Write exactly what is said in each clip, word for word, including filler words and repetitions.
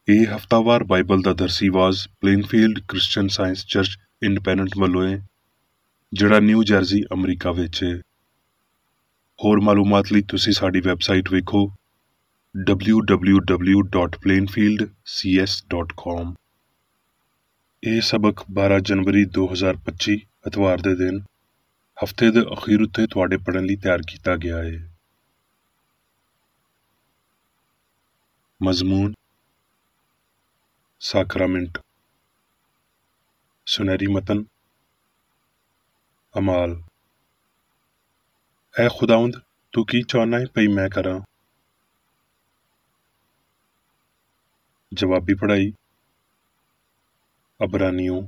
ਇਹ ਹਫ਼ਤਾਵਾਰ ਬਾਈਬਲ ਦਾ ਦਰਸੀ ਵਾਜ਼ Plainfield Christian Science Church Independent ਵੱਲੋਂ ਹੈ, ਜਿਹੜਾ ਨਿਊ ਜਰਸੀ ਅਮਰੀਕਾ ਵਿੱਚ ਹੈ। ਹੋਰ ਮਾਲੂਮਾਤ ਲਈ ਤੁਸੀਂ ਸਾਡੀ ਵੈਬਸਾਈਟ ਵੇਖੋ W W W dot Plainfield C S dot com. ਇਹ ਸਬਕ ਬਾਰਾਂ ਜਨਵਰੀ ਦੋ ਹਜ਼ਾਰ ਪੱਚੀ ਐਤਵਾਰ ਦੇ ਦਿਨ ਹਫ਼ਤੇ ਦੇ ਅਖੀਰ ਉੱਤੇ ਤੁਹਾਡੇ ਪੜ੍ਹਨ ਲਈ ਤਿਆਰ ਕੀਤਾ ਗਿਆ ਹੈ। ਮਜ਼ਮੂਨ ਸਾਕਰਾਮੈਂਟ, ਸੁਨਹਿਰੀ ਮਤਨ, ਅਮਾਲ। ਐ ਖੁਦਾਵੰਦ, ਤੂੰ ਕੀ ਚਾਹੁੰਦਾ ਹੈ ਭਈ ਮੈਂ ਕਰਾਂ? ਜਵਾਬੀ ਪੜ੍ਹਾਈ ਅਬਰਾਨੀਓ।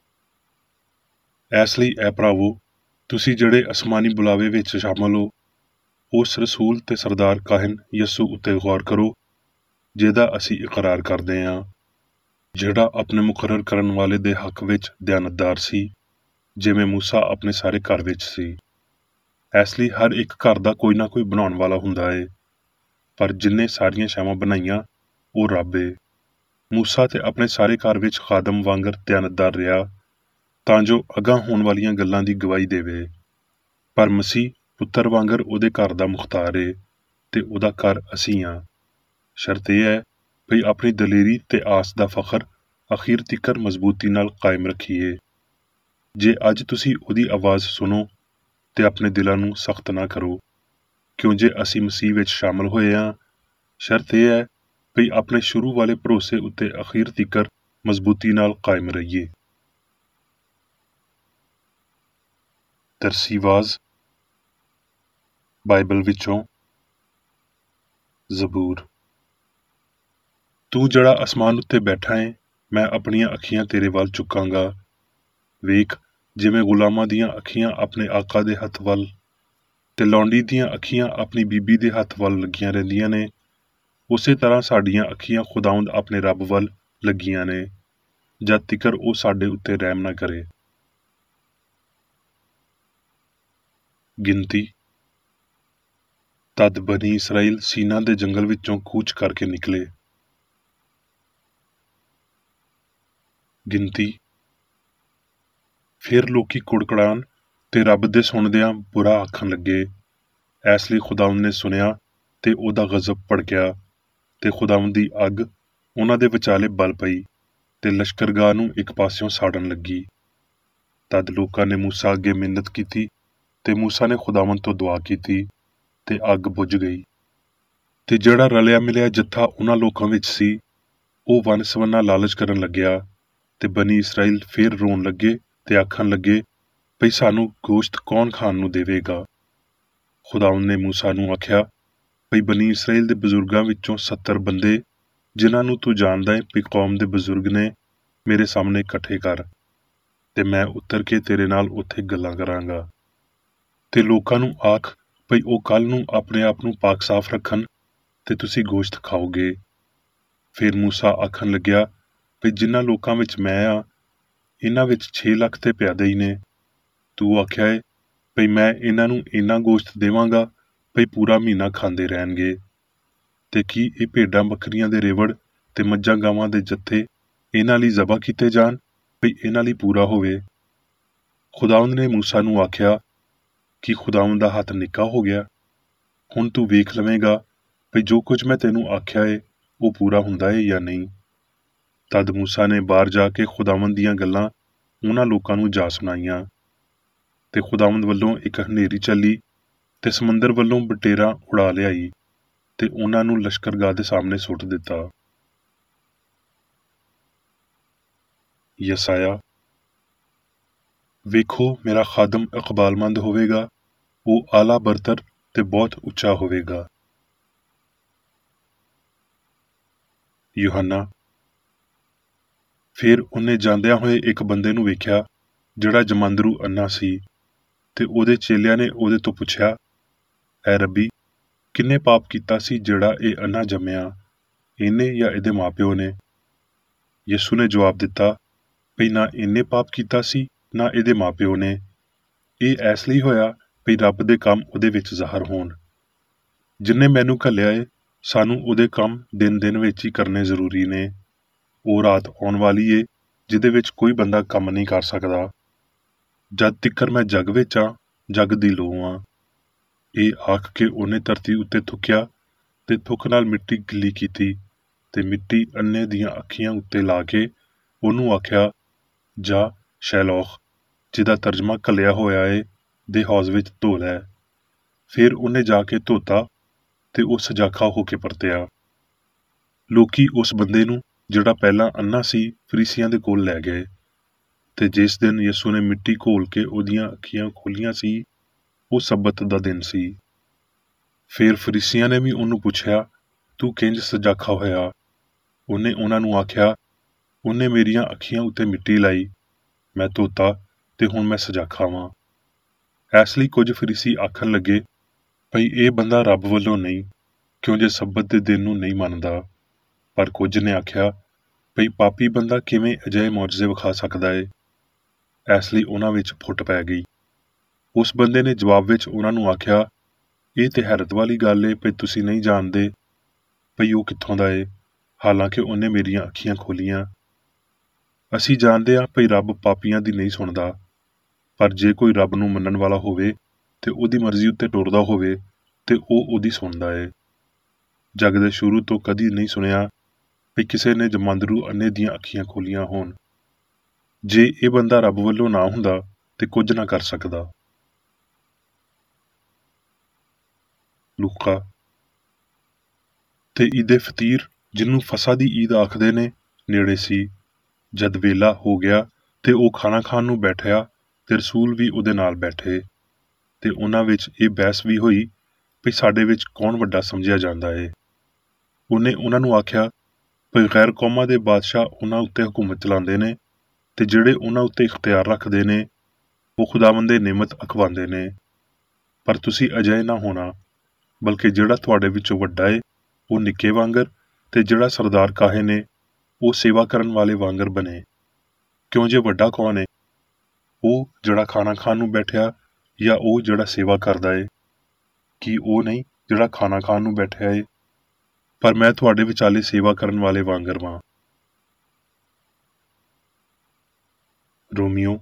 ਇਸ ਲਈ ਐ ਭਰਾਵੋ, ਤੁਸੀਂ ਜਿਹੜੇ ਅਸਮਾਨੀ ਬੁਲਾਵੇ ਵਿੱਚ ਸ਼ਾਮਲ ਹੋ, ਉਸ ਰਸੂਲ ਤੇ ਸਰਦਾਰ ਕਾਹਨ ਯਸੂ ਉੱਤੇ ਗੌਰ ਕਰੋ, ਜਿਹਦਾ ਅਸੀਂ ਇਕਰਾਰ ਕਰਦੇ ਹਾਂ, ਜਿਹੜਾ ਆਪਣੇ ਮੁਕਰਰ ਕਰਨ ਵਾਲੇ ਦੇ ਹੱਕ ਵਿੱਚ ਦਿਆਨਤਦਾਰ ਸੀ, ਜਿਵੇਂ ਮੂਸਾ ਆਪਣੇ ਸਾਰੇ ਘਰ ਵਿੱਚ ਸੀ। ਇਸ ਲਈ ਹਰ ਇੱਕ ਘਰ ਦਾ ਕੋਈ ਨਾ ਕੋਈ ਬਣਾਉਣ ਵਾਲਾ ਹੁੰਦਾ ਏ, ਪਰ ਜਿਨ੍ਹੇ ਸਾਰੀਆਂ ਸ਼ੈਵਾਂ ਬਣਾਈਆਂ ਉਹ ਰੱਬ ਏ। ਮੂਸਾ ਤੇ ਆਪਣੇ ਸਾਰੇ ਘਰ ਵਿੱਚ ਖਾਦਮ ਵਾਂਗਰ ਦਿਆਨਤਦਾਰ ਰਿਹਾ, ਤਾਂ ਜੋ ਅਗਾਂਹ ਹੋਣ ਵਾਲੀਆਂ ਗੱਲਾਂ ਦੀ ਗਵਾਹੀ ਦੇਵੇ, ਪਰ ਮਸੀਹ ਪੁੱਤਰ ਵਾਂਗਰ ਉਹਦੇ ਘਰ ਦਾ ਮੁਖਤਾਰ ਏ, ਤੇ ਉਹਦਾ ਘਰ ਅਸੀਂ ਹਾਂ। ਸ਼ਰਤ ਇਹ ਹੈ ਭਈ ਆਪਣੀ ਦਲੇਰੀ ਤੇ ਆਸ ਦਾ ਫਖਰ ਅਖੀਰ ਤੀਕਰ ਮਜ਼ਬੂਤੀ ਨਾਲ ਕਾਇਮ ਰੱਖੀਏ। ਜੇ ਅੱਜ ਤੁਸੀਂ ਉਹਦੀ ਆਵਾਜ਼ ਸੁਣੋ ਤੇ ਆਪਣੇ ਦਿਲਾਂ ਨੂੰ ਸਖਤ ਨਾ ਕਰੋ, ਕਿਉਂ ਜੇ ਅਸੀਂ ਮਸੀਹ ਵਿੱਚ ਸ਼ਾਮਲ ਹੋਏ ਹਾਂ, ਸ਼ਰਤ ਇਹ ਹੈ ਭਈ ਆਪਣੇ ਸ਼ੁਰੂ ਵਾਲੇ ਭਰੋਸੇ ਉੱਤੇ ਅਖੀਰ ਤੀਕਰ ਮਜ਼ਬੂਤੀ ਨਾਲ ਕਾਇਮ ਰਹੀਏ। ਦਰਸੀ ਵਾਜ਼ ਬਾਈਬਲ ਵਿੱਚੋਂ ਜ਼ਬੂਰ। ਤੂੰ ਜਿਹੜਾ ਅਸਮਾਨ ਉੱਤੇ ਬੈਠਾ ਹੈ, ਮੈਂ ਆਪਣੀਆਂ ਅੱਖੀਆਂ ਤੇਰੇ ਵੱਲ ਚੁੱਕਾਂਗਾ। ਵੇਖ, ਜਿਵੇਂ ਗੁਲਾਮਾਂ ਦੀਆਂ ਅੱਖੀਆਂ ਆਪਣੇ ਆਕਾ ਦੇ ਹੱਥ ਵੱਲ ਤੇ ਲੌਂਡੀ ਦੀਆਂ ਅੱਖੀਆਂ ਆਪਣੀ ਬੀਬੀ ਦੇ ਹੱਥ ਵੱਲ ਲੱਗੀਆਂ ਰਹਿੰਦੀਆਂ ਨੇ, ਉਸੇ ਤਰ੍ਹਾਂ ਸਾਡੀਆਂ ਅੱਖੀਆਂ ਖੁਦਾਵੰਦ ਆਪਣੇ ਰੱਬ ਵੱਲ ਲੱਗੀਆਂ ਨੇ, ਜਦ ਤੀਕਰ ਉਹ ਸਾਡੇ ਉੱਤੇ ਰਹਿਮ ਨਾ ਕਰੇ। ਗਿਣਤੀ। ਤਦ ਬਨੀ ਇਸਰਾਈਲ ਸੀਨਾ ਦੇ ਜੰਗਲ ਵਿੱਚੋਂ ਕੂਚ ਕਰਕੇ ਨਿਕਲੇ। ਗਿਣਤੀ। ਫਿਰ ਲੋਕੀ ਕੁੜਕੜਾਨ ਤੇ ਰੱਬ ਦੇ ਸੁਣਦਿਆਂ ਬੁਰਾ ਆਖਣ ਲੱਗੇ। ਇਸ ਲਈ ਖੁਦਾਵੰਦ ਨੇ ਸੁਣਿਆ ਤੇ ਉਹਦਾ ਗਜ਼ਬ ਭੜਕਿਆ, ਤੇ ਖੁਦਾਵੰਦ ਦੀ ਅੱਗ ਉਹਨਾਂ ਦੇ ਵਿਚਾਲੇ ਬਲ ਪਈ ਤੇ ਲਸ਼ਕਰਗਾਹ ਨੂੰ ਇੱਕ ਪਾਸਿਓਂ ਸਾੜਨ ਲੱਗੀ। ਤਦ ਲੋਕਾਂ ਨੇ ਮੂਸਾ ਅੱਗੇ ਮਿੰਨਤ ਕੀਤੀ, ਤੇ ਮੂਸਾ ਨੇ ਖੁਦਾਵੰਦ ਤੋਂ ਦੁਆ ਕੀਤੀ, ਤੇ ਅੱਗ ਬੁਝ ਗਈ। ਤੇ ਜਿਹੜਾ ਰਲਿਆ ਮਿਲਿਆ ਜੱਥਾ ਉਹਨਾਂ ਲੋਕਾਂ ਵਿੱਚ ਸੀ, ਉਹ ਵੰਨ ਸਵੰਨਾ ਲਾਲਚ ਕਰਨ ਲੱਗਿਆ, ਤੇ ਬਨੀ ਇਸਰਾਈਲ ਫੇਰ ਰੋਣ ਲੱਗੇ ਤੇ ਆਖਣ ਲੱਗੇ ਭਈ ਸਾਨੂੰ ਗੋਸ਼ਤ ਕੌਣ ਖਾਣ ਨੂੰ ਦੇਵੇਗਾ? ਖੁਦਾਵੰਦ ਨੇ ਮੂਸਾ ਨੂੰ ਆਖਿਆ ਭਈ ਬਨੀ ਇਸਰਾਈਲ ਦੇ ਬਜ਼ੁਰਗਾਂ ਵਿੱਚੋਂ ਸੱਤਰ ਬੰਦੇ, ਜਿਨ੍ਹਾਂ ਨੂੰ ਤੂੰ ਜਾਣਦਾ ਹੈ ਭਈ ਕੌਮ ਦੇ ਬਜ਼ੁਰਗ ਨੇ, ਮੇਰੇ ਸਾਹਮਣੇ ਇਕੱਠੇ ਕਰ, ਤੇ ਮੈਂ ਉਤਰ ਕੇ ਤੇਰੇ ਨਾਲ ਉੱਥੇ ਗੱਲਾਂ ਕਰਾਂਗਾ। ਤੇ ਲੋਕਾਂ ਨੂੰ ਆਖ ਭਈ ਉਹ ਕੱਲ੍ਹ ਨੂੰ ਆਪਣੇ ਆਪ ਨੂੰ ਪਾਕ ਸਾਫ਼ ਰੱਖਣ, ਤੇ ਤੁਸੀਂ ਗੋਸ਼ਤ ਖਾਓਗੇ। ਫਿਰ ਮੂਸਾ ਆਖਣ ਲੱਗਿਆ ਭਈ ਜਿਨ੍ਹਾਂ ਲੋਕਾਂ ਵਿੱਚ ਮੈਂ ਆ, ਇਹਨਾਂ ਵਿੱਚ ਛੇ ਲੱਖ ਤੇ ਪਿਆਦੇ ਹੀ ਨੇ। ਤੂੰ ਆਖਿਆ ਏ ਭਈ ਮੈਂ ਇਹਨਾਂ ਨੂੰ ਇੰਨਾ ਗੋਸ਼ਤ ਦੇਵਾਂਗਾ ਭਈ ਪੂਰਾ ਮਹੀਨਾ ਖਾਂਦੇ ਰਹਿਣਗੇ। ਤੇ ਕੀ ਇਹ ਭੇਡਾਂ ਬੱਕਰੀਆਂ ਦੇ ਰੇਵੜ ਤੇ ਮੱਝਾਂ ਗਾਵਾਂ ਦੇ ਜੱਥੇ ਇਹਨਾਂ ਲਈ ਜ਼ਬਾ ਕੀਤੇ ਜਾਣ ਭਈ ਇਹਨਾਂ ਲਈ ਪੂਰਾ ਹੋਵੇ? ਖੁਦਾਵੰਦ ਨੇ ਮੂਸਾ ਨੂੰ ਆਖਿਆ ਕਿ ਖੁਦਾਵੰਦ ਦਾ ਹੱਥ ਨਿੱਕਾ ਹੋ ਗਿਆ। ਹੁਣ ਤੂੰ ਵੇਖ ਲਵੇਂਗਾ ਭਈ ਜੋ ਕੁਝ ਮੈਂ ਤੈਨੂੰ ਆਖਿਆ ਏ ਉਹ ਪੂਰਾ ਹੁੰਦਾ ਏ ਜਾਂ ਨਹੀਂ। ਤਦ ਮੂਸਾ ਨੇ ਬਾਹਰ ਜਾ ਕੇ ਖੁਦਾਵੰਦ ਦੀਆਂ ਗੱਲਾਂ ਉਹਨਾਂ ਲੋਕਾਂ ਨੂੰ ਜਾ ਸੁਣਾਈਆਂ। ਤੇ ਖੁਦਾਵੰਦ ਵੱਲੋਂ ਇੱਕ ਹਨੇਰੀ ਚੱਲੀ ਤੇ ਸਮੁੰਦਰ ਵੱਲੋਂ ਬਟੇਰਾ ਉਡਾ ਲਿਆਈ, ਤੇ ਉਹਨਾਂ ਨੂੰ ਲਸ਼ਕਰਗਾਹ ਦੇ ਸਾਹਮਣੇ ਸੁੱਟ ਦਿੱਤਾ। ਯਸਾਇਆ। ਵੇਖੋ, ਮੇਰਾ ਖਾਦਮ ਇਕਬਾਲਮੰਦ ਹੋਵੇਗਾ, ਉਹ ਆਲਾ ਬਰਤਰ ਤੇ ਬਹੁਤ ਉੱਚਾ ਹੋਵੇਗਾ। ਯੂਹੰਨਾ। ਫਿਰ ਉਹਨੇ ਜਾਂਦਿਆਂ ਹੋਏ ਇੱਕ ਬੰਦੇ ਨੂੰ ਵੇਖਿਆ, ਜਿਹੜਾ ਜਮਾਂਦਰੂ ਅੰਨਾ ਸੀ, ਤੇ ਉਹਦੇ ਚੇਲਿਆਂ ਨੇ ਉਹਦੇ ਤੋਂ ਪੁੱਛਿਆ, ਐ ਰੱਬੀ, ਕਿੰਨੇ ਪਾਪ ਕੀਤਾ ਸੀ ਜਿਹੜਾ ਇਹ ਅੰਨਾ ਜੰਮਿਆ, ਇਹਨੇ ਜਾਂ ਇਹਦੇ ਮਾਪਿਓ ਨੇ? ਯਿਸੂ ਨੇ ਜਵਾਬ ਦਿੱਤਾ ਭਈ ਨਾ ਇਹਨੇ ਪਾਪ ਕੀਤਾ ਸੀ, ਨਾ ਇਹਦੇ ਮਾਪਿਓ ਨੇ। ਇਹ ਇਸ ਲਈ ਹੋਇਆ ਭਈ ਰੱਬ ਦੇ ਕੰਮ ਉਹਦੇ ਵਿੱਚ ਜ਼ਾਹਰ ਹੋਣ। ਜਿਨ੍ਹੇ ਮੈਨੂੰ ਘੱਲਿਆ ਏ, ਸਾਨੂੰ ਉਹਦੇ ਕੰਮ ਦਿਨ ਦਿਨ ਵਿੱਚ ਹੀ ਕਰਨੇ ਜ਼ਰੂਰੀ ਨੇ। ਉਹ ਰਾਤ ਆਉਣ ਵਾਲੀ ਏ ਜਿਹਦੇ ਵਿੱਚ ਕੋਈ ਬੰਦਾ ਕੰਮ ਨਹੀਂ ਕਰ ਸਕਦਾ। ਜਦ ਤਿੱਕਰ ਮੈਂ ਜੱਗ ਵਿੱਚ ਆ, ਜੱਗ ਦੀ ਲੋਅ ਆ। ਇਹ ਆਖ ਕੇ ਉਹਨੇ ਧਰਤੀ ਉੱਤੇ ਥੁੱਕਿਆ ਤੇ ਥੁੱਕ ਨਾਲ ਮਿੱਟੀ ਗਿੱਲੀ ਕੀਤੀ ਤੇ ਮਿੱਟੀ ਅੰਨੇ ਦੀਆਂ ਅੱਖੀਆਂ ਉੱਤੇ ਲਾ ਕੇ ਉਹਨੂੰ ਆਖਿਆ, ਜਾ ਸ਼ੈਲੋਖ, ਜਿਹਦਾ ਤਰਜਮਾ ਘੱਲਿਆ ਹੋਇਆ ਏ, ਦੇ ਹੌਜ਼ ਵਿੱਚ ਧੋ ਲੈ। ਫਿਰ ਉਹਨੇ ਜਾ ਕੇ ਧੋਤਾ ਤੇ ਉਹ ਸਜਾਖਾ ਹੋ ਕੇ ਪਰਤਿਆ। ਲੋਕੀ ਉਸ ਬੰਦੇ ਨੂੰ ਜਿਹੜਾ ਪਹਿਲਾਂ ਅੰਨਾ ਸੀ ਫਰੀਸੀਆਂ ਦੇ ਕੋਲ ਲੈ ਗਏ, ਤੇ ਜਿਸ ਦਿਨ ਯਿਸੂ ਨੇ ਮਿੱਟੀ ਘੋਲ ਕੇ ਉਹਦੀਆਂ ਅੱਖੀਆਂ ਖੋਲੀਆਂ ਸੀ, ਉਹ ਸਬਤ ਦਾ ਦਿਨ ਸੀ। ਫਿਰ ਫਰੀਸੀਆਂ ਨੇ ਵੀ ਉਹਨੂੰ ਪੁੱਛਿਆ, ਤੂੰ ਕਿੰਜ ਸਜਾਖਾ ਹੋਇਆ? ਉਹਨੇ ਉਹਨਾਂ ਨੂੰ ਆਖਿਆ, ਉਹਨੇ ਮੇਰੀਆਂ ਅੱਖੀਆਂ ਉੱਤੇ ਮਿੱਟੀ ਲਾਈ, ਮੈਂ ਧੋਤਾ ਤੇ ਹੁਣ ਮੈਂ ਸਜਾਖਾ ਵਾਂ। ਇਸ ਲਈ ਕੁਝ ਫਰੀਸੀ ਆਖਣ ਲੱਗੇ, ਭਈ ਇਹ ਬੰਦਾ ਰੱਬ ਵੱਲੋਂ ਨਹੀਂ, ਕਿਉਂ ਜੇ ਸਬਤ ਦੇ ਦਿਨ ਨੂੰ ਨਹੀਂ ਮੰਨਦਾ। ਪਰ ਕੁਝ ਨੇ ਆਖਿਆ, ਭਈ ਪਾਪੀ ਬੰਦਾ ਕਿਵੇਂ ਅਜਿਹੇ ਮੌਜਜ਼ੇ ਵਿਖਾ ਸਕਦਾ ਏ? ਇਸ ਲਈ ਉਹਨਾਂ ਵਿੱਚ ਫੁੱਟ ਪੈ ਗਈ। ਉਸ ਬੰਦੇ ਨੇ ਜਵਾਬ ਵਿੱਚ ਉਹਨਾਂ ਨੂੰ ਆਖਿਆ, ਇਹ ਤੇ ਹੈਰਤ ਵਾਲੀ ਗੱਲ ਏ ਭਈ ਤੁਸੀਂ ਨਹੀਂ ਜਾਣਦੇ ਭਈ ਉਹ ਕਿੱਥੋਂ ਦਾ ਏ, ਹਾਲਾਂਕਿ ਉਹਨੇ ਮੇਰੀਆਂ ਅੱਖੀਆਂ ਖੋਲੀਆਂ। ਅਸੀਂ ਜਾਣਦੇ ਹਾਂ ਭਈ ਰੱਬ ਪਾਪੀਆਂ ਦੀ ਨਹੀਂ ਸੁਣਦਾ, ਪਰ ਜੇ ਕੋਈ ਰੱਬ ਨੂੰ ਮੰਨਣ ਵਾਲਾ ਹੋਵੇ ਤੇ ਉਹਦੀ ਮਰਜ਼ੀ ਉੱਤੇ ਟੁਰਦਾ ਹੋਵੇ ਤੇ ਉਹ ਉਹਦੀ ਸੁਣਦਾ ਏ। ਜੱਗ ਦੇ ਸ਼ੁਰੂ ਤੋਂ ਕਦੀ ਨਹੀਂ ਸੁਣਿਆ ਵੀ ਕਿਸੇ ਨੇ ਜਮਾਂਦਰੂ ਅੰਨੇ ਦੀਆਂ ਅੱਖੀਆਂ ਖੋਲੀਆਂ ਹੋਣ। ਜੇ ਇਹ ਬੰਦਾ ਰੱਬ ਵੱਲੋਂ ਨਾ ਹੁੰਦਾ ਤੇ ਕੁਝ ਨਾ ਕਰ ਸਕਦਾ। ਲੂਕਾ। ਤੇ ਈਦੇ ਫਤੀਰ, ਜਿਹਨੂੰ ਫਸਾ ਦੀ ਈਦ ਆਖਦੇ ਨੇ, ਨੇੜੇ ਸੀ। ਜਦ ਵੇਲਾ ਹੋ ਗਿਆ ਤੇ ਉਹ ਖਾਣਾ ਖਾਣ ਨੂੰ ਬੈਠਿਆ ਤੇ ਰਸੂਲ ਵੀ ਉਹਦੇ ਨਾਲ ਬੈਠੇ, ਤੇ ਉਹਨਾਂ ਵਿੱਚ ਇਹ ਬਹਿਸ ਵੀ ਹੋਈ ਵੀ ਸਾਡੇ ਵਿੱਚ ਕੌਣ ਵੱਡਾ ਸਮਝਿਆ ਜਾਂਦਾ ਏ। ਉਹਨੇ ਉਹਨਾਂ ਨੂੰ ਆਖਿਆ, ਭਈ ਗੈਰ ਕੌਮਾਂ ਦੇ ਬਾਦਸ਼ਾਹ ਉਹਨਾਂ ਉੱਤੇ ਹਕੂਮਤ ਚਲਾਉਂਦੇ ਨੇ, ਤੇ ਜਿਹੜੇ ਉਹਨਾਂ ਉੱਤੇ ਇਖਤਿਆਰ ਰੱਖਦੇ ਨੇ ਉਹ ਖੁਦਾਵੰਦ ਦੇ ਨਿਮਤ ਅਖਵਾਉਂਦੇ ਨੇ। ਪਰ ਤੁਸੀਂ ਅਜਿਹੇ ਨਾ ਹੋਣਾ, ਬਲਕਿ ਜਿਹੜਾ ਤੁਹਾਡੇ ਵਿੱਚੋਂ ਵੱਡਾ ਏ ਉਹ ਨਿੱਕੇ ਵਾਂਗਰ, ਤੇ ਜਿਹੜਾ ਸਰਦਾਰ ਕਾਹੇ ਨੇ ਉਹ ਸੇਵਾ ਕਰਨ ਵਾਲੇ ਵਾਂਗਰ ਬਣੇ। ਕਿਉਂ ਜੇ ਵੱਡਾ ਕੌਣ ਏ, ਉਹ ਜਿਹੜਾ ਖਾਣਾ ਖਾਣ ਨੂੰ ਬੈਠਿਆ ਜਾਂ ਉਹ ਜਿਹੜਾ ਸੇਵਾ ਕਰਦਾ ਏ? ਕੀ ਉਹ ਨਹੀਂ ਜਿਹੜਾ ਖਾਣਾ ਖਾਣ ਨੂੰ ਬੈਠਿਆ ਏ? ਪਰ ਮੈਂ ਤੁਹਾਡੇ ਵਿਚਾਲੇ ਸੇਵਾ ਕਰਨ ਵਾਲੇ ਵਾਂਗਰ ਵਾਂ। ਰੋਮੀਓ।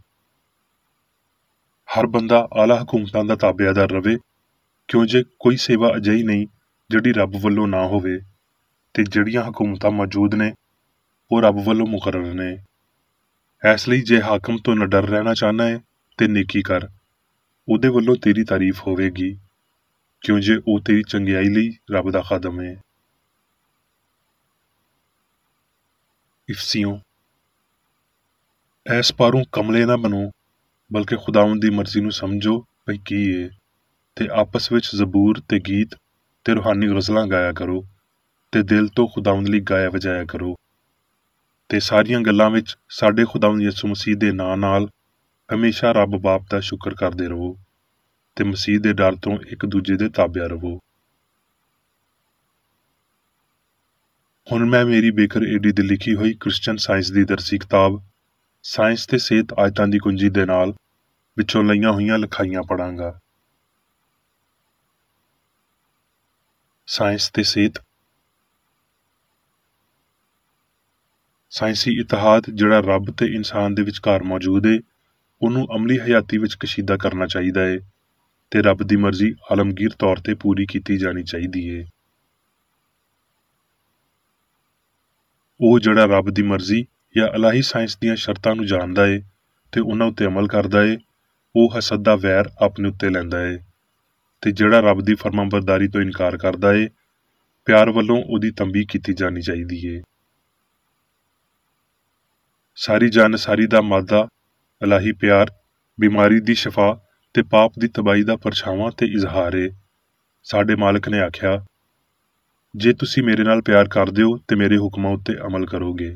ਹਰ ਬੰਦਾ ਆਲਾ ਹਕੂਮਤਾਂ ਦਾ ਤਾਬੇਦਾਰ ਰਵੇ, ਕਿਉਂ ਜੇ ਕੋਈ ਸੇਵਾ ਅਜਿਹੀ ਨਹੀਂ ਜਿਹੜੀ ਰੱਬ ਵੱਲੋਂ ਨਾ ਹੋਵੇ, ਤੇ ਜਿਹੜੀਆਂ ਹਕੂਮਤਾਂ ਮੌਜੂਦ ਨੇ ਉਹ ਰੱਬ ਵੱਲੋਂ ਮੁਕਰਰ ਨੇ। ਇਸ ਲਈ ਜੇ ਹਾਕਮ ਤੋਂ ਨਿਡਰ ਰਹਿਣਾ ਚਾਹੁੰਦਾ ਏ ਤੇ ਨੇਕੀ ਕਰ, ਉਹਦੇ ਵੱਲੋਂ ਤੇਰੀ ਤਾਰੀਫ ਹੋਵੇਗੀ, ਕਿਉਂ ਜੇ ਉਹ ਤੇਰੀ ਚੰਗਿਆਈ ਲਈ ਰੱਬ ਦਾ ਖਾਦਮ ਏ। ਇਫਸੀਓਂ। ਐਸ ਪਾਰੋਂ ਕਮਲੇ ਨਾ ਬਣੋ, ਬਲਕਿ ਖੁਦਾਵੰਦ ਦੀ ਮਰਜ਼ੀ ਨੂੰ ਸਮਝੋ ਭਈ ਕੀ ਏ, ਤੇ ਆਪਸ ਵਿੱਚ ਜ਼ਬੂਰ ਤੇ ਗੀਤ ਤੇ ਰੂਹਾਨੀ ਗਜ਼ਲਾਂ ਗਾਇਆ ਕਰੋ, ਤੇ ਦਿਲ ਤੋਂ ਖੁਦਾਵੰਦ ਲਈ ਗਾਇਆ ਵਜਾਇਆ ਕਰੋ। ਤੇ ਸਾਰੀਆਂ ਗੱਲਾਂ ਵਿੱਚ ਸਾਡੇ ਖੁਦਾਵੰਦ ਯਿਸੂ ਮਸੀਹ ਦੇ ਨਾਂ ਨਾਲ ਹਮੇਸ਼ਾ ਰੱਬ ਬਾਪ ਦਾ ਸ਼ੁਕਰ ਕਰਦੇ ਰਹੋ, ਤੇ ਮਸੀਹ ਦੇ ਡਰ ਤੋਂ ਇੱਕ ਦੂਜੇ ਦੇ ਤਾਬਿਆ ਰਹੋ। ਹੁਣ ਮੈਂ ਮੇਰੀ ਬੇਕਰ ਏਡੀ ਦੀ ਲਿਖੀ ਹੋਈ ਕ੍ਰਿਸਚਨ ਸਾਇੰਸ ਦੀ ਦਰਸੀ ਕਿਤਾਬ ਸਾਇੰਸ ਤੇ ਸਿਹਤ ਆਇਤਾਂ ਦੀ ਕੁੰਜੀ ਦੇ ਨਾਲ ਵਿੱਚੋਂ ਲਈਆਂ ਹੋਈਆਂ ਲਿਖਾਈਆਂ ਪੜਾਂਗਾ। ਸਾਇੰਸ ਤੇ ਸਿਹਤ। ਸਾਇੰਸੀ ਇਤਿਹਾਦ ਜਿਹੜਾ ਰੱਬ ਤੇ ਇਨਸਾਨ ਦੇ ਵਿਚਕਾਰ ਮੌਜੂਦ ਏ, ਉਹਨੂੰ ਅਮਲੀ ਹਯਾਤੀ ਵਿੱਚ ਕਸ਼ੀਦਾ ਕਰਨਾ ਚਾਹੀਦਾ ਏ, ਤੇ ਰੱਬ ਦੀ ਮਰਜ਼ੀ ਆਲਮਗੀਰ ਤੌਰ ਤੇ ਪੂਰੀ ਕੀਤੀ ਜਾਣੀ ਚਾਹੀਦੀ ਏ। ਉਹ ਜਿਹੜਾ ਰੱਬ ਦੀ ਮਰਜ਼ੀ ਜਾਂ ਇਲਾਹੀ ਸਾਇੰਸ ਦੀਆਂ ਸ਼ਰਤਾਂ ਨੂੰ ਜਾਣਦਾ ਏ ਤੇ ਉਹਨਾਂ ਉੱਤੇ ਅਮਲ ਕਰਦਾ ਏ, ਉਹ ਹਸਦ ਦਾ ਵੈਰ ਆਪਣੇ ਉੱਤੇ ਲੈਂਦਾ ਏ, ਤੇ ਜਿਹੜਾ ਰੱਬ ਦੀ ਫਰਮਾਬਰਦਾਰੀ ਤੋਂ ਇਨਕਾਰ ਕਰਦਾ ਏ, ਪਿਆਰ ਵੱਲੋਂ ਉਹਦੀ ਤੰਬੀਹ ਕੀਤੀ ਜਾਣੀ ਚਾਹੀਦੀ ਏ। ਸਾਰੀ ਜਾਨਸਾਰੀ ਦਾ ਮਾਦਾ ਇਲਾਹੀ ਪਿਆਰ, ਬਿਮਾਰੀ ਦੀ ਸ਼ਿਫਾ ਤੇ ਪਾਪ ਦੀ ਤਬਾਹੀ ਦਾ ਪਰਛਾਵਾਂ ਤੇ ਇਜ਼ਹਾਰ ਏ। ਸਾਡੇ ਮਾਲਕ ਨੇ ਆਖਿਆ, ਜੇ ਤੁਸੀਂ ਮੇਰੇ ਨਾਲ ਪਿਆਰ ਕਰਦੇ ਹੋ ਤੇ ਮੇਰੇ ਹੁਕਮਾਂ ਉੱਤੇ ਅਮਲ ਕਰੋਗੇ।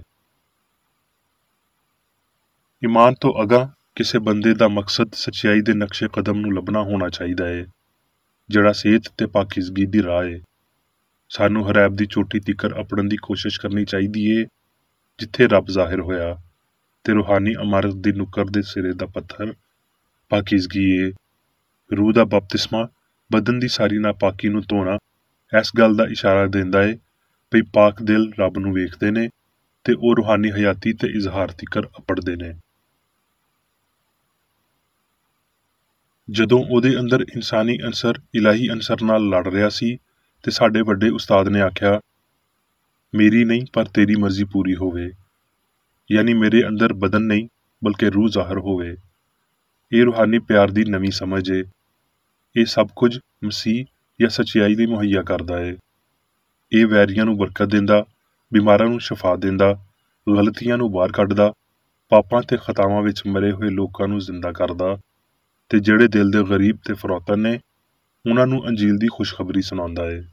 ਈਮਾਨ ਤੋਂ ਅਗਾਂਹ ਕਿਸੇ ਬੰਦੇ ਦਾ ਮਕਸਦ ਸੱਚਾਈ ਦੇ ਨਕਸ਼ੇ ਕਦਮ ਨੂੰ ਲੱਭਣਾ ਹੋਣਾ ਚਾਹੀਦਾ ਏ, ਜਿਹੜਾ ਸਿਹਤ ਤੇ ਪਾਕੀਜ਼ਗੀ ਦੀ ਰਾਹ ਏ। ਸਾਨੂੰ ਹਰੈਬ ਦੀ ਚੋਟੀ ਤੀਕਰ ਅਪੜਨ ਦੀ ਕੋਸ਼ਿਸ਼ ਕਰਨੀ ਚਾਹੀਦੀ ਏ, ਜਿੱਥੇ ਰੱਬ ਜ਼ਾਹਿਰ ਹੋਇਆ, ਤੇ ਰੂਹਾਨੀ ਇਮਾਰਤ ਦੀ ਨੁੱਕਰ ਦੇ ਸਿਰੇ ਦਾ ਪੱਥਰ ਪਾਕੀਜ਼ਗੀ ਏ। ਰੂਹ ਦਾ ਬਪਤਿਸਮਾ ਬਦਨ ਦੀ ਸਾਰੀ ਨਾਪਾਕੀ ਨੂੰ ਧੋਣਾ ਇਸ ਗੱਲ ਦਾ ਇਸ਼ਾਰਾ ਦਿੰਦਾ ਏ ਭਈ ਪਾਕ ਦਿਲ ਰੱਬ ਨੂੰ ਵੇਖਦੇ ਨੇ ਤੇ ਉਹ ਰੂਹਾਨੀ ਹਯਾਤੀ ਤੇ ਇਜ਼ਹਾਰ ਤਿਕਰ ਅਪੜਦੇ ਨੇ। ਜਦੋਂ ਉਹਦੇ ਅੰਦਰ ਇਨਸਾਨੀ ਅੰਸਰ ਇਲਾਹੀ ਅੰਸਰ ਨਾਲ ਲੜ ਰਿਹਾ ਸੀ ਤੇ ਸਾਡੇ ਵੱਡੇ ਉਸਤਾਦ ਨੇ ਆਖਿਆ, ਮੇਰੀ ਨਹੀਂ ਪਰ ਤੇਰੀ ਮਰਜ਼ੀ ਪੂਰੀ ਹੋਵੇ, ਯਾਨੀ ਮੇਰੇ ਅੰਦਰ ਬਦਨ ਨਹੀਂ ਬਲਕਿ ਰੂਹ ਜ਼ਾਹਰ ਹੋਵੇ। ਇਹ ਰੂਹਾਨੀ ਪਿਆਰ ਦੀ ਨਵੀਂ ਸਮਝ ਏ। ਇਹ ਸਭ ਕੁਝ ਮਸੀਹ ਜਾਂ ਸੱਚਾਈ ਲਈ ਮੁਹੱਈਆ ਕਰਦਾ ਏ। ਇਹ ਵੈਰੀਆਂ ਨੂੰ ਬਰਕਤ ਦਿੰਦਾ, ਬਿਮਾਰਾਂ ਨੂੰ ਸ਼ਿਫਾ ਦਿੰਦਾ, ਗਲਤੀਆਂ ਨੂੰ ਬਾਹਰ ਕੱਢਦਾ, ਪਾਪਾਂ ਤੇ ਖਤਾਵਾਂ ਵਿੱਚ ਮਰੇ ਹੋਏ ਲੋਕਾਂ ਨੂੰ ਜ਼ਿੰਦਾ ਕਰਦਾ ਤੇ ਜਿਹੜੇ ਦਿਲ ਦੇ ਗਰੀਬ ਤੇ ਫਰੋਤਨ ਨੇ ਉਹਨਾਂ ਨੂੰ ਅੰਜੀਲ ਦੀ ਖੁਸ਼ਖਬਰੀ ਸੁਣਾਉਂਦਾ ਏ।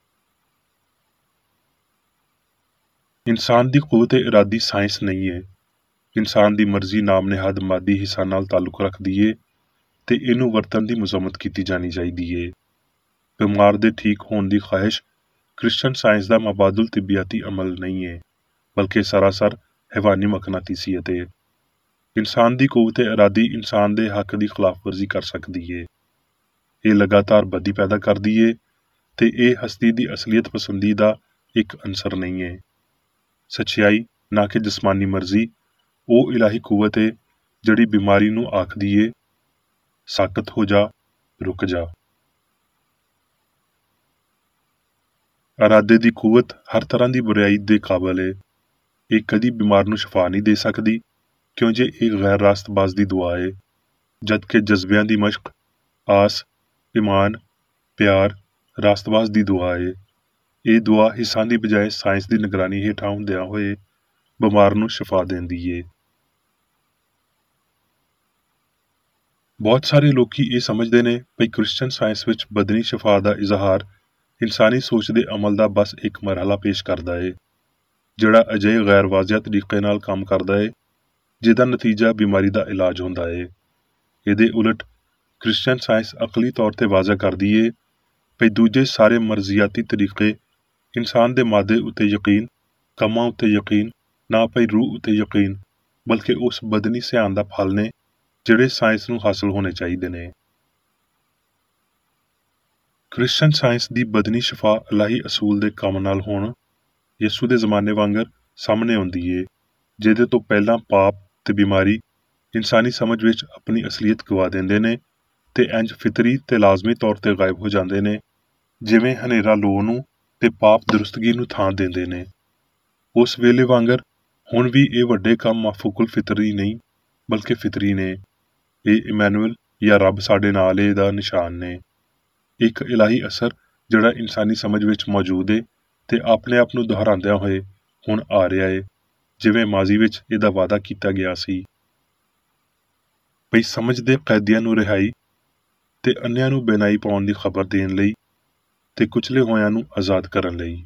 ਇਨਸਾਨ ਦੀ ਕੁਵਤ ਇਰਾਦੀ ਸਾਇੰਸ ਨਹੀਂ ਏ। ਇਨਸਾਨ ਦੀ ਮਰਜ਼ੀ ਨਾਮ ਨਿਹਾਦ ਮਾਦੀ ਹਿੱਸਾ ਨਾਲ ਤਾਲੁਕ ਰੱਖਦੀ ਏ ਤੇ ਇਹਨੂੰ ਵਰਤਣ ਦੀ ਮੁਜ਼ੰਮਤ ਕੀਤੀ ਜਾਣੀ ਚਾਹੀਦੀ ਏ। ਬਿਮਾਰ ਦੇ ਠੀਕ ਹੋਣ ਦੀ ਖਾਹਿਸ਼ ਕ੍ਰਿਸਚਨ ਸਾਇੰਸ ਦਾ ਮਬਾਦੁਲ ਤਿੱਬਿਆਤੀ ਅਮਲ ਨਹੀਂ ਏ, ਬਲਕਿ ਸਰਾਸਰ ਹੈਵਾਨੀ ਮਕਨਾਤੀਸੀਅਤ ਏ। ਇਨਸਾਨ ਦੀ ਕੁਵਤ ਇਰਾਦੀ ਇਨਸਾਨ ਦੇ ਹੱਕ ਦੀ ਖਿਲਾਫਵਰਜ਼ੀ ਕਰ ਸਕਦੀ ਏ। ਇਹ ਲਗਾਤਾਰ ਬਦੀ ਪੈਦਾ ਕਰਦੀ ਏ ਤੇ ਇਹ ਹਸਤੀ ਦੀ ਅਸਲੀਅਤ ਪਸੰਦੀ ਦਾ ਇੱਕ ਅੰਸਰ ਨਹੀਂ ਏ। ਸੱਚਾਈ ਨਾ ਕਿ ਜਿਸਮਾਨੀ ਮਰਜ਼ੀ ਉਹ ਇਲਾਹੀ ਕੁਵਤ ਏ ਜਿਹੜੀ ਬਿਮਾਰੀ ਨੂੰ ਆਖਦੀ ਏ, ਸਾਕਤ ਹੋ ਜਾ, ਰੁਕ ਜਾ। ਇਰਾਦੇ ਦੀ ਕੁਵਤ ਹਰ ਤਰ੍ਹਾਂ ਦੀ ਬੁਰਾਈ ਦੇ ਕਾਬਲ ਏ। ਇਹ ਕਦੀ ਬਿਮਾਰ ਨੂੰ ਸ਼ਿਫਾ ਨਹੀਂ ਦੇ ਸਕਦੀ ਕਿਉਂ ਜੇ ਇਹ ਗੈਰ ਰਾਸਤਬਾਜ਼ ਦੀ ਦੁਆ ਏ, ਜਦਕਿ ਜਜ਼ਬਿਆਂ ਦੀ ਮਸ਼ਕ, ਆਸ, ਇਮਾਨ, ਪਿਆਰ ਰਾਸਤਬਾਜ਼ ਦੀ ਦੁਆ ਏ। ਇਹ ਦੁਆ ਹਿੱਸਾਂ ਦੀ ਬਜਾਏ ਸਾਇੰਸ ਦੀ ਨਿਗਰਾਨੀ ਹੇਠਾਂ ਹੁੰਦਿਆਂ ਹੋਏ ਬਿਮਾਰ ਨੂੰ ਸ਼ਿਫਾ ਦਿੰਦੀ ਏ। ਬਹੁਤ ਸਾਰੇ ਲੋਕੀ ਇਹ ਸਮਝਦੇ ਨੇ ਕਿ ਕ੍ਰਿਸਚਨ ਸਾਇੰਸ ਵਿੱਚ ਬਦਨੀ ਸ਼ਿਫਾ ਦਾ ਇਜ਼ਹਾਰ ਇਨਸਾਨੀ ਸੋਚ ਦੇ ਅਮਲ ਦਾ ਬਸ ਇੱਕ ਮਰਹਲਾ ਪੇਸ਼ ਕਰਦਾ ਏ, ਜਿਹੜਾ ਅਜਿਹੇ ਗੈਰ ਵਾਜ਼ਿਆ ਤਰੀਕੇ ਨਾਲ ਕੰਮ ਕਰਦਾ ਏ ਜਿਹਦਾ ਨਤੀਜਾ ਬਿਮਾਰੀ ਦਾ ਇਲਾਜ ਹੁੰਦਾ ਏ। ਇਹਦੇ ਉਲਟ ਕ੍ਰਿਸਚਨ ਸਾਇੰਸ ਅਕਲੀ ਤੌਰ ਤੇ ਵਾਜ਼ਾ ਕਰਦੀ ਏ ਕਿ ਦੂਜੇ ਸਾਰੇ ਮਰਜ਼ੀਆਤੀ ਤਰੀਕੇ ਇਨਸਾਨ ਦੇ ਮਾਦੇ ਉੱਤੇ ਯਕੀਨ, ਕੰਮਾਂ ਉੱਤੇ ਯਕੀਨ, ਨਾ ਪਈ ਰੂਹ ਉੱਤੇ ਯਕੀਨ, ਬਲਕਿ ਉਸ ਬਦਨੀ ਸਿਆਣ ਦਾ ਫਲ ਨੇ ਜਿਹੜੇ ਸਾਇੰਸ ਨੂੰ ਹਾਸਲ ਹੋਣੇ ਚਾਹੀਦੇ ਨੇ। ਕ੍ਰਿਸਚਨ ਸਾਇੰਸ ਦੀ ਬਦਨੀ ਸ਼ਿਫਾ ਇਲਾਹੀ ਅਸੂਲ ਦੇ ਕੰਮ ਨਾਲ ਹੋਣ ਯਿਸੂ ਦੇ ਜ਼ਮਾਨੇ ਵਾਂਗਰ ਸਾਹਮਣੇ ਆਉਂਦੀ ਏ, ਜਿਹਦੇ ਤੋਂ ਪਹਿਲਾਂ ਪਾਪ ਤੇ ਬਿਮਾਰੀ ਇਨਸਾਨੀ ਸਮਝ ਵਿੱਚ ਆਪਣੀ ਅਸਲੀਅਤ ਗਵਾ ਦਿੰਦੇ ਨੇ ਤੇ ਇੰਜ ਫਿਤਰੀ ਤੇ ਲਾਜ਼ਮੀ ਤੌਰ ਤੇ ਗਾਇਬ ਹੋ ਜਾਂਦੇ ਨੇ ਜਿਵੇਂ ਹਨੇਰਾ ਲੋ ਨੂੰ ਤੇ ਪਾਪ ਦਰੁਸਤਗੀ ਨੂੰ ਥਾਂ ਦਿੰਦੇ ਨੇ। ਉਸ ਵੇਲੇ ਵਾਂਗਰ ਹੁਣ ਵੀ ਇਹ ਵੱਡੇ ਕੰਮ ਮਾਫੂਕੁਲ ਫਿਤਰੀ ਨਹੀਂ ਬਲਕਿ ਫਿਤਰੀ ਨੇ। ਇਹ ਇਮੈਨੂਅਲ ਜਾਂ ਰੱਬ ਸਾਡੇ ਨਾਲ ਏ ਦਾ ਨਿਸ਼ਾਨ ਨੇ। ਇੱਕ ਇਲਾਹੀ ਅਸਰ ਜਿਹੜਾ ਇਨਸਾਨੀ ਸਮਝ ਵਿੱਚ ਮੌਜੂਦ ਏ ਤੇ ਆਪਣੇ ਆਪ ਨੂੰ ਦੁਹਰਾਉਂਦਿਆਂ ਹੋਏ ਹੁਣ ਆ ਰਿਹਾ ਏ, ਜਿਵੇਂ ਮਾਜ਼ੀ ਵਿੱਚ ਇਹਦਾ ਵਾਅਦਾ ਕੀਤਾ ਗਿਆ ਸੀ। ਬਈ ਸਮਝ ਦੇ ਕੈਦੀਆਂ ਨੂੰ ਰਿਹਾਈ ਤੇ ਅੰਨਿਆਂ ਨੂੰ ਬੇਨਾਈ ਪਾਉਣ ਦੀ ਖਬਰ ਦੇਣ ਲਈ ਤੇ ਕੁਚਲੇ ਹੋਇਆਂ ਨੂੰ ਆਜ਼ਾਦ ਕਰਨ ਲਈ।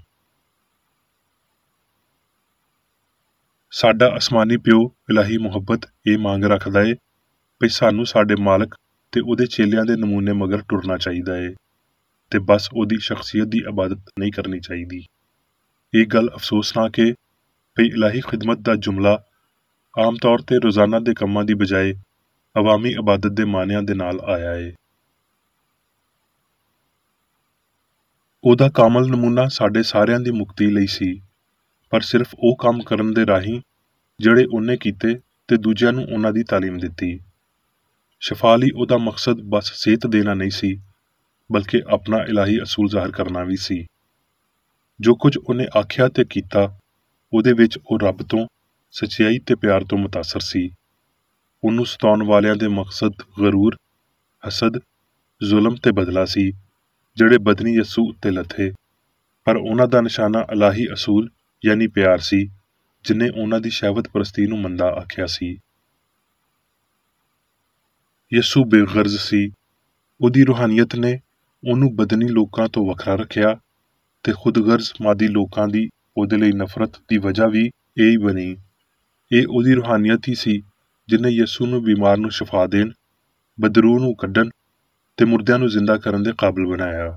ਸਾਡਾ ਅਸਮਾਨੀ ਪਿਓ ਇਲਾਹੀ ਮੁਹੱਬਤ ਇਹ ਮੰਗ ਰੱਖਦਾ ਏ ਕਿ ਸਾਨੂੰ ਸਾਡੇ ਮਾਲਕ ਤੇ ਉਹਦੇ ਚੇਲਿਆਂ ਦੇ ਨਮੂਨੇ ਮਗਰ ਟੁਰਨਾ ਚਾਹੀਦਾ ਏ ਤੇ ਬਸ ਉਹਦੀ ਸ਼ਖਸੀਅਤ ਦੀ ਇਬਾਦਤ ਨਹੀਂ ਕਰਨੀ ਚਾਹੀਦੀ। ਇਹ ਗੱਲ ਅਫਸੋਸਨਾਕ ਏ ਕਿ ਇਲਾਹੀ ਖਿਦਮਤ ਦਾ ਜੁਮਲਾ ਆਮ ਤੌਰ ਤੇ ਰੋਜ਼ਾਨਾ ਦੇ ਕੰਮਾਂ ਦੀ ਬਜਾਏ ਅਵਾਮੀ ਇਬਾਦਤ ਦੇ ਮਾਨਿਆਂ ਦੇ ਨਾਲ ਆਇਆ ਏ। ਉਹਦਾ ਕਾਮਲ ਨਮੂਨਾ ਸਾਡੇ ਸਾਰਿਆਂ ਦੀ ਮੁਕਤੀ ਲਈ ਸੀ, ਪਰ ਸਿਰਫ ਉਹ ਕੰਮ ਕਰਨ ਦੇ ਰਾਹੀਂ ਜਿਹੜੇ ਉਹਨੇ ਕੀਤੇ ਤੇ ਦੂਜਿਆਂ ਨੂੰ ਉਹਨਾਂ ਦੀ ਤਾਲੀਮ ਦਿੱਤੀ। ਸ਼ਿਫਾ ਲਈ ਉਹਦਾ ਮਕਸਦ ਬਸ ਸਿਹਤ ਦੇਣਾ ਨਹੀਂ ਸੀ, ਬਲਕਿ ਆਪਣਾ ਇਲਾਹੀ ਅਸੂਲ ਜ਼ਾਹਰ ਕਰਨਾ ਵੀ ਸੀ। ਜੋ ਕੁਝ ਉਹਨੇ ਆਖਿਆ ਤੇ ਕੀਤਾ ਉਹਦੇ ਵਿੱਚ ਉਹ ਰੱਬ ਤੋਂ, ਸੱਚਾਈ ਤੇ ਪਿਆਰ ਤੋਂ ਮੁਤਾਸਰ ਸੀ। ਉਹਨੂੰ ਸਤਾਉਣ ਵਾਲਿਆਂ ਦੇ ਮਕਸਦ ਗਰੂਰ, ਹਸਦ, ਜ਼ੁਲਮ ਤੇ ਬਦਲਾ ਸੀ ਜਿਹੜੇ ਬਦਨੀ ਯਸੂ ਉੱਤੇ ਲੱਥੇ, ਪਰ ਉਹਨਾਂ ਦਾ ਨਿਸ਼ਾਨਾ ਇਲਾਹੀ ਅਸੂਲ ਯਾਨੀ ਪਿਆਰ ਸੀ ਜਿਨੇ ਉਹਨਾਂ ਦੀ ਸ਼ਹਿਵਤ ਪ੍ਰਸਤੀ ਨੂੰ ਮੰਦਾ ਆਖਿਆ ਸੀ। ਯਸੂ ਬੇਗਰਜ਼ ਸੀ। ਉਹਦੀ ਰੂਹਾਨੀਅਤ ਨੇ ਉਹਨੂੰ ਬਦਨੀ ਲੋਕਾਂ ਤੋਂ ਵੱਖਰਾ ਰੱਖਿਆ ਤੇ ਖੁਦਗਰਜ਼ ਮਾਦੀ ਲੋਕਾਂ ਦੀ ਉਹਦੇ ਲਈ ਨਫ਼ਰਤ ਦੀ ਵਜ੍ਹਾ ਵੀ ਇਹ ਹੀ ਬਣੀ। ਇਹ ਉਹਦੀ ਰੂਹਾਨੀਅਤ ਹੀ ਸੀ ਜਿਨੇ ਯਸੂ ਨੂੰ ਬਿਮਾਰ ਨੂੰ ਸ਼ਿਫਾ ਦੇਣ, ਬਦਰੂ ਨੂੰ ਕੱਢਣ ਤੇ ਮੁਰਦਿਆਂ ਨੂੰ ਜ਼ਿੰਦਾ ਕਰਨ ਦੇ ਕਾਬਿਲ ਬਣਾਇਆ।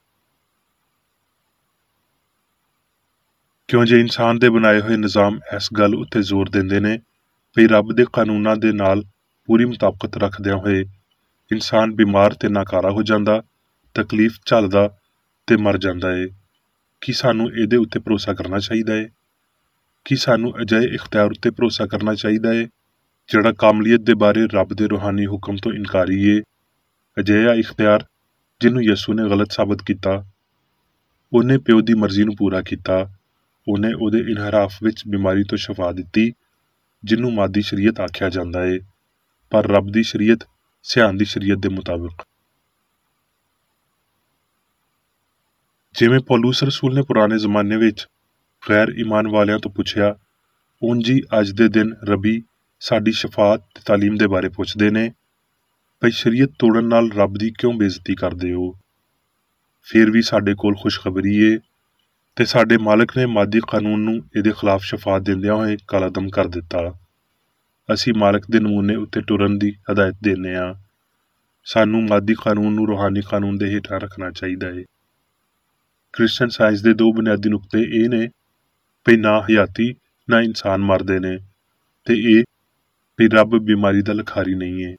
ਕਿਉਂ ਜੇ ਇਨਸਾਨ ਦੇ ਬਣਾਏ ਹੋਏ ਨਿਜ਼ਾਮ ਇਸ ਗੱਲ ਉੱਤੇ ਜ਼ੋਰ ਦਿੰਦੇ ਨੇ ਕਿ ਰੱਬ ਦੇ ਕਾਨੂੰਨਾਂ ਦੇ ਨਾਲ ਪੂਰੀ ਮੁਤਾਬਕਤ ਰੱਖਦਿਆਂ ਹੋਏ ਇਨਸਾਨ ਬਿਮਾਰ ਤੇ ਨਾਕਾਰਾ ਹੋ ਜਾਂਦਾ, ਤਕਲੀਫ ਝੱਲਦਾ ਤੇ ਮਰ ਜਾਂਦਾ ਏ, ਕੀ ਸਾਨੂੰ ਇਹਦੇ ਉੱਤੇ ਭਰੋਸਾ ਕਰਨਾ ਚਾਹੀਦਾ ਏ? ਕਿ ਸਾਨੂੰ ਅਜਿਹੇ ਇਖਤਿਆਰ ਉੱਤੇ ਭਰੋਸਾ ਕਰਨਾ ਚਾਹੀਦਾ ਹੈ ਜਿਹੜਾ ਕਾਮਲੀਅਤ ਦੇ ਬਾਰੇ ਰੱਬ ਦੇ ਰੂਹਾਨੀ ਹੁਕਮ ਤੋਂ ਇਨਕਾਰੀ ਏ। ਅਜਿਹਾ ਇਖਤਿਆਰ ਜਿਹਨੂੰ ਯਿਸੂ ਨੇ ਗਲਤ ਸਾਬਤ ਕੀਤਾ। ਉਹਨੇ ਪਿਓ ਦੀ ਮਰਜ਼ੀ ਨੂੰ ਪੂਰਾ ਕੀਤਾ। ਉਹਨੇ ਉਹਦੇ ਇਨਹਰਾਫ ਵਿੱਚ ਬਿਮਾਰੀ ਤੋਂ ਸ਼ਫਾ ਦਿੱਤੀ ਜਿਹਨੂੰ ਮਾਦੀ ਸ਼ਰੀਅਤ ਆਖਿਆ ਜਾਂਦਾ ਏ, ਪਰ ਰੱਬ ਦੀ ਸ਼ਰੀਅਤ ਸਿਆਣ ਦੀ ਸ਼ਰੀਅਤ ਦੇ ਮੁਤਾਬਿਕ। ਜਿਵੇਂ ਪੌਲੂਸ ਰਸੂਲ ਨੇ ਪੁਰਾਣੇ ਜ਼ਮਾਨੇ ਵਿੱਚ ਗੈਰ ਈਮਾਨ ਵਾਲਿਆਂ ਤੋਂ ਪੁੱਛਿਆ, ਉਂਝ ਹੀ ਅੱਜ ਦੇ ਦਿਨ ਰੱਬੀ ਸਾਡੀ ਸ਼ਫਾਅਤ ਤੇ ਤਾਲੀਮ ਦੇ ਬਾਰੇ ਪੁੱਛਦੇ ਨੇ, ਭਈ ਸ਼ਰੀਅਤ ਤੋੜਨ ਨਾਲ ਰੱਬ ਦੀ ਕਿਉਂ ਬੇਇੱਜ਼ਤੀ ਕਰਦੇ ਹੋ। ਫਿਰ ਵੀ ਸਾਡੇ ਕੋਲ ਖੁਸ਼ਖਬਰੀ ਏ ਤੇ ਸਾਡੇ ਮਾਲਕ ਨੇ ਮਾਦੀ ਕਾਨੂੰਨ ਨੂੰ ਇਹਦੇ ਖਿਲਾਫ ਸ਼ਫਾਅਤ ਦਿੰਦਿਆਂ ਹੋਏ ਕਲਾਦਮ ਕਰ ਦਿੱਤਾ। ਅਸੀਂ ਮਾਲਕ ਦੇ ਨਮੂਨੇ ਉੱਤੇ ਟੁਰਨ ਦੀ ਹਦਾਇਤ ਦਿੰਦੇ ਹਾਂ। ਸਾਨੂੰ ਮਾਦੀ ਕਾਨੂੰਨ ਨੂੰ ਰੂਹਾਨੀ ਕਾਨੂੰਨ ਦੇ ਹੇਠਾਂ ਰੱਖਣਾ ਚਾਹੀਦਾ ਹੈ। ਕ੍ਰਿਸਚਨ ਸਾਇੰਸ ਦੇ ਦੋ ਬੁਨਿਆਦੀ ਨੁਕਤੇ ਇਹ ਨੇ ਵੀ ਨਾ ਹਯਾਤੀ ਨਾ ਇਨਸਾਨ ਮਰਦੇ ਨੇ, ਤੇ ਇਹ ਵੀ ਰੱਬ ਬਿਮਾਰੀ ਦਾ ਲਖਾਰੀ ਨਹੀਂ ਹੈ।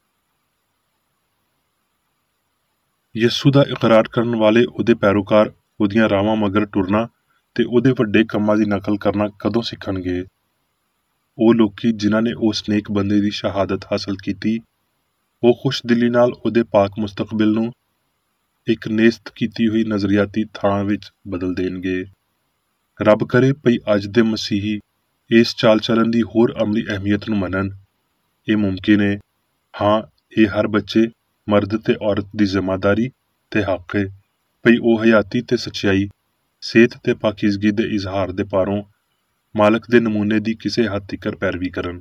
ਯਿਸੂ ਦਾ ਇਕਰਾਰ ਕਰਨ ਵਾਲੇ ਉਹਦੇ ਪੈਰੋਕਾਰ ਉਹਦੀਆਂ ਰਾਹਾਂ ਮਗਰ ਟੁਰਨਾ ਤੇ ਉਹਦੇ ਵੱਡੇ ਕੰਮਾਂ ਦੀ ਨਕਲ ਕਰਨਾ ਕਦੋਂ ਸਿੱਖਣਗੇ? ਉਹ ਲੋਕੀ ਜਿਨ੍ਹਾਂ ਨੇ ਉਸ ਨੇਕ ਬੰਦੇ ਦੀ ਸ਼ਹਾਦਤ ਹਾਸਲ ਕੀਤੀ, ਉਹ ਖੁਸ਼ਦਿਲੀ ਨਾਲ ਉਹਦੇ ਪਾਕ ਮੁਸਤਕਬਿਲ ਨੂੰ ਇੱਕ ਨੇਸਤ ਕੀਤੀ ਹੋਈ ਨਜ਼ਰੀਆਤੀ ਥਾਂ ਵਿੱਚ ਬਦਲ ਦੇਣਗੇ। ਰੱਬ ਕਰੇ ਭਈ ਅੱਜ ਦੇ ਮਸੀਹੀ ਇਸ ਚਾਲ ਚਲਨ ਦੀ ਹੋਰ ਅਮਲੀ ਅਹਿਮੀਅਤ ਨੂੰ ਮੰਨਣ। ਇਹ ਮੁਮਕਿਨ ਹੈ। ਹਾਂ, ਇਹ ਹਰ ਬੱਚੇ, ਮਰਦ ਤੇ ਔਰਤ ਦੀ ਜ਼ਿੰਮੇਦਾਰੀ ਤੇ ਹੱਕ ਹੈ ਭਈ ਉਹ ਹਯਾਤੀ ਤੇ ਸੱਚਾਈ, ਸਿਹਤ ਤੇ ਪਾਕੀਜ਼ਗੀ ਦੇ ਇਜ਼ਹਾਰ ਦੇ ਪਾਰੋਂ ਮਾਲਕ ਦੇ ਨਮੂਨੇ ਦੀ ਕਿਸੇ ਹੱਦ ਤੀਕਰ ਪੈਰਵੀ ਕਰਨ।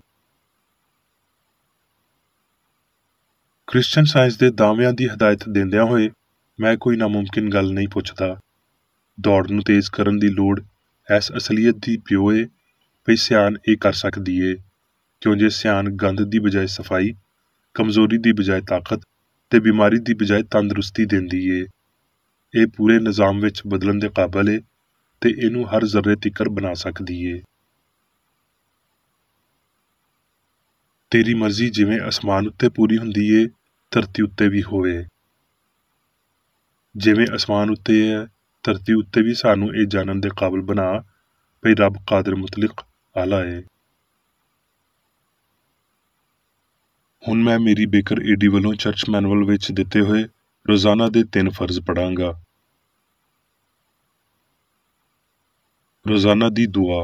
ਕ੍ਰਿਸਚਨ ਸਾਇੰਸ ਦੇ ਦਾਅਵਿਆਂ ਦੀ ਹਦਾਇਤ ਦਿੰਦਿਆਂ ਹੋਏ ਮੈਂ ਕੋਈ ਨਾਮੁਮਕਿਨ ਗੱਲ ਨਹੀਂ ਪੁੱਛਦਾ। ਦੌੜ ਨੂੰ ਤੇਜ਼ ਕਰਨ ਦੀ ਲੋੜ ਇਸ ਅਸਲੀਅਤ ਦੀ ਪਿਓ ਏ ਭਈ ਸਿਆਣ ਇਹ ਕਰ ਸਕਦੀ ਏ, ਕਿਉਂ ਜੇ ਸਿਆਣ ਗੰਦ ਦੀ ਬਜਾਏ ਸਫਾਈ, ਕਮਜ਼ੋਰੀ ਦੀ ਬਜਾਏ ਤਾਕਤ ਤੇ ਬਿਮਾਰੀ ਦੀ ਬਜਾਏ ਤੰਦਰੁਸਤੀ ਦਿੰਦੀ ਏ। ਇਹ ਪੂਰੇ ਨਿਜ਼ਾਮ ਵਿੱਚ ਬਦਲਣ ਦੇ ਕਾਬਲ ਏ ਤੇ ਇਹਨੂੰ ਹਰ ਜ਼ਰਰੇ ਤਿੱਕਰ ਬਣਾ ਸਕਦੀ ਏ। ਤੇਰੀ ਮਰਜ਼ੀ ਜਿਵੇਂ ਅਸਮਾਨ ਉੱਤੇ ਪੂਰੀ ਹੁੰਦੀ ਏ, ਧਰਤੀ ਉੱਤੇ ਵੀ ਹੋਵੇ। ਜਿਵੇਂ ਅਸਮਾਨ ਉੱਤੇ ਹੈ, ਧਰਤੀ ਉੱਤੇ ਵੀ ਸਾਨੂੰ ਇਹ ਜਾਣਨ ਦੇ ਕਾਬਲ ਬਣਾ ਭਈ ਰੱਬ ਕਾਦਰ ਮੁਤਲਕ ਆਲਾ ਏ। ਹੁਣ ਮੈਂ ਮੇਰੀ ਬੇਕਰ ਏਡੀ ਵੱਲੋਂ ਚਰਚ ਮੈਨੂਅਲ ਵਿੱਚ ਦਿੱਤੇ ਹੋਏ ਰੋਜ਼ਾਨਾ ਦੇ ਤਿੰਨ ਫਰਜ਼ ਪੜਾਂਗਾ। ਰੋਜ਼ਾਨਾ ਦੀ ਦੁਆ।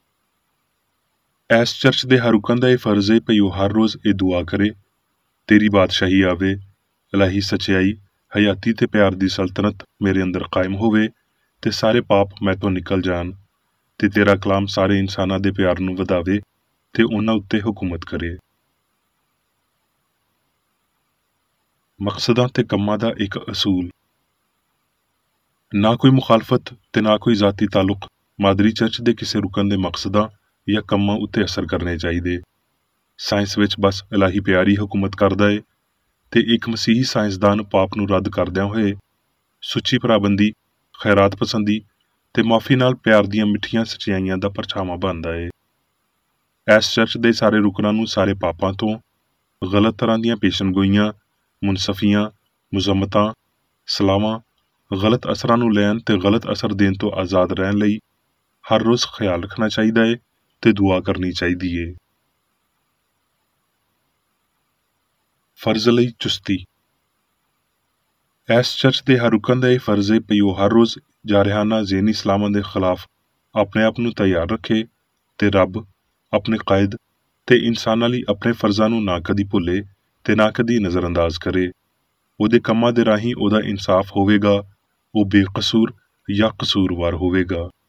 ਇਸ ਚਰਚ ਦੇ ਹਰ ਰੁਕਨ ਦਾ ਇਹ ਫਰਜ਼ ਹੈ ਭਈ ਉਹ ਹਰ ਰੋਜ਼ ਇਹ ਦੁਆ ਕਰੇ, ਤੇਰੀ ਬਾਦਸ਼ਾਹੀ ਆਵੇ, ਇਲਾਹੀ ਸੱਚਾਈ, ਹਯਾਤੀ ਤੇ ਪਿਆਰ ਦੀ ਸਲਤਨਤ ਮੇਰੇ ਅੰਦਰ ਕਾਇਮ ਹੋਵੇ ਤੇ ਸਾਰੇ ਪਾਪ ਮੈਥੋਂ ਨਿਕਲ ਜਾਣ, ਤੇ ਤੇਰਾ ਕਲਾਮ ਸਾਰੇ ਇਨਸਾਨਾਂ ਦੇ ਪਿਆਰ ਨੂੰ ਵਧਾਵੇ ਤੇ ਉਹਨਾਂ ਉੱਤੇ ਹੁਕੂਮਤ ਕਰੇ। ਮਕਸਦਾਂ ਤੇ ਕੰਮਾਂ ਦਾ ਇੱਕ ਅਸੂਲ। ਨਾ ਕੋਈ ਮੁਖਾਲਫਤ ਤੇ ਨਾ ਕੋਈ ਜ਼ਾਤੀ ਤਾਲੁਕ ਮਾਦਰੀ ਚਰਚ ਦੇ ਕਿਸੇ ਰੁਕਨ ਦੇ ਮਕਸਦਾਂ ਜਾਂ ਕੰਮਾਂ ਉੱਤੇ ਅਸਰ ਕਰਨੇ ਚਾਹੀਦੇ। ਸਾਇੰਸ ਵਿੱਚ ਬਸ ਇਲਾਹੀ ਪਿਆਰ ਹੀ ਹੁਕੂਮਤ ਕਰਦਾ ਏ, ਤੇ ਇੱਕ ਮਸੀਹੀ ਸਾਇੰਸਦਾਨ ਪਾਪ ਨੂੰ ਰੱਦ ਕਰਦਿਆਂ ਹੋਏ ਸੁੱਚੀ ਭਰਾਬੰਦੀ, ਖੈਰਾਤ ਪਸੰਦੀ ਤੇ ਮਾਫੀ ਨਾਲ ਪਿਆਰ ਦੀਆਂ ਮਿੱਠੀਆਂ ਸਚਾਈਆਂ ਦਾ ਪਰਛਾਵਾਂ ਬਣਦਾ ਏ। ਇਸ ਚਰਚ ਦੇ ਸਾਰੇ ਰੁਕਨਾਂ ਨੂੰ ਸਾਰੇ ਪਾਪਾਂ ਤੋਂ, ਗਲਤ ਤਰ੍ਹਾਂ ਦੀਆਂ ਪੇਸ਼ਨਗੋਈਆਂ, ਮੁਨਸਫੀਆਂ, ਮੁਜ਼ੰਮਤਾਂ, ਸਲਾਵਾਂ, ਗਲਤ ਅਸਰਾਂ ਨੂੰ ਲੈਣ ਤੇ ਗਲਤ ਅਸਰ ਦੇਣ ਤੋਂ ਆਜ਼ਾਦ ਰਹਿਣ ਲਈ ਹਰ ਰੋਜ਼ ਖਿਆਲ ਰੱਖਣਾ ਚਾਹੀਦਾ ਏ ਤੇ ਦੁਆ ਕਰਨੀ ਚਾਹੀਦੀ ਏ। ਫਰਜ਼ ਲਈ ਚੁਸਤੀ। ਇਸ ਚਰਚ ਦੇ ਹਰ ਰੁਕਨ ਦਾ ਇਹ ਫਰਜ਼ ਏ ਭਈ ਉਹ ਹਰ ਰੋਜ਼ ਜਾਰਹਾਨਾ ਜ਼ੇਨੀ ਸਲਾਮਾਂ ਦੇ ਖਿਲਾਫ ਆਪਣੇ ਆਪ ਨੂੰ ਤਿਆਰ ਰੱਖੇ ਤੇ ਰੱਬ, ਆਪਣੇ ਕਾਇਦ ਤੇ ਇਨਸਾਨਾਂ ਲਈ ਆਪਣੇ ਫਰਜ਼ਾਂ ਨੂੰ ਨਾ ਕਦੀ ਭੁੱਲੇ ਤੇ ਨਾ ਕਦੀ ਨਜ਼ਰਅੰਦਾਜ਼ ਕਰੇ। ਉਹਦੇ ਕੰਮਾਂ ਦੇ ਰਾਹੀਂ ਉਹਦਾ ਇਨਸਾਫ ਹੋਵੇਗਾ, ਉਹ ਬੇਕਸੂਰ ਜਾਂ ਕਸੂਰਵਾਰ ਹੋਵੇਗਾ।